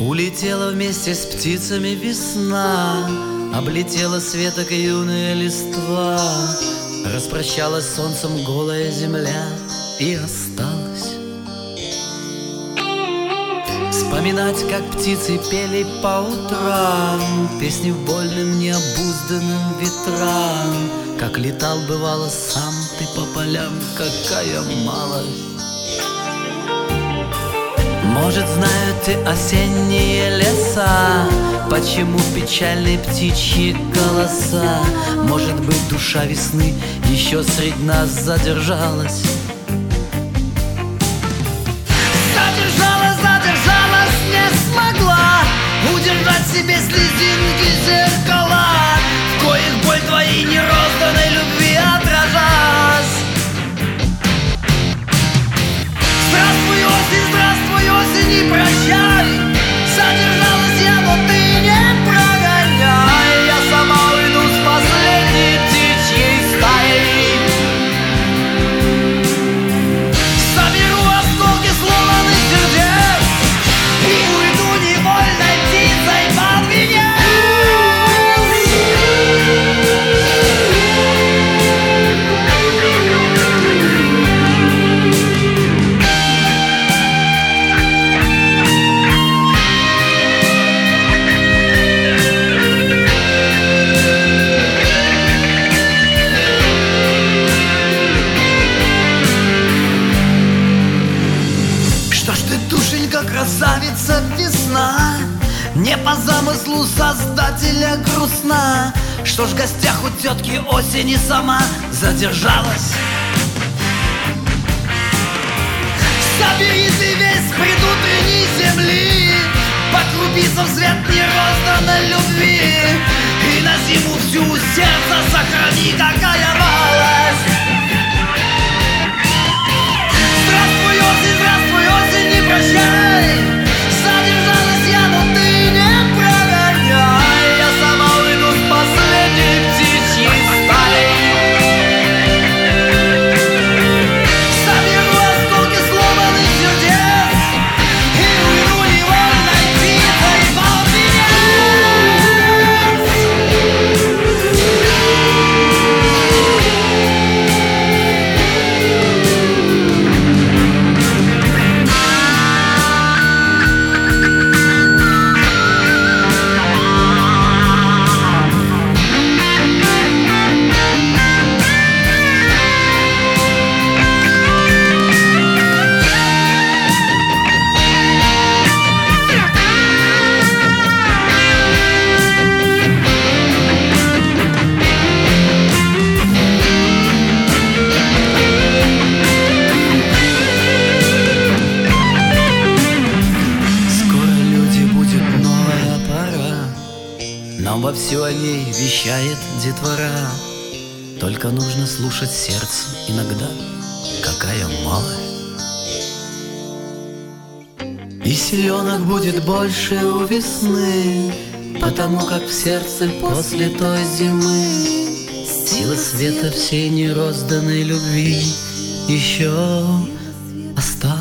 Улетела вместе с птицами весна, облетела с веток юная листва, распрощалась с солнцем голая земля и осталась вспоминать, как птицы пели по утрам песни вольным необузданным ветрам, как летал бывало сам ты по полям, какая малость. Может, знают ты осенние леса, почему печальны птичьи голоса. Может быть, душа весны еще средь нас задержалась. Задержалась, не смогла удержать себе слезинки зеркала, в коих боль твоей нерозданной любви отражалась. Здравствуй, осень, и прощай. Задержалась я, но ты не прогоняй. Я сама уйду с последней птичьей стаей. Соберу осколки сломанных сердец и уйду невольной птицей под венец. Красавица весна, не по замыслу создателя грустна. Что ж в гостях у тетки осени сама задержалась. Собери ты весь предутренней земли, по крупицам свет нерозданной любви, и на зиму всю сердце сохрани, какая малость. Здравствуй, осень, не прощай. Задержалась я, но ты не прогоняй. Я сама уйду с последней птичьей стаей. Соберу осколки сломанных сердец и уйду невольной птицей под вовсю о ней вещает детвора. Только нужно слушать сердце иногда, какая малость. И селенок будет больше у весны, потому как в сердце после той зимы сила света всей нерозданной любви еще осталась.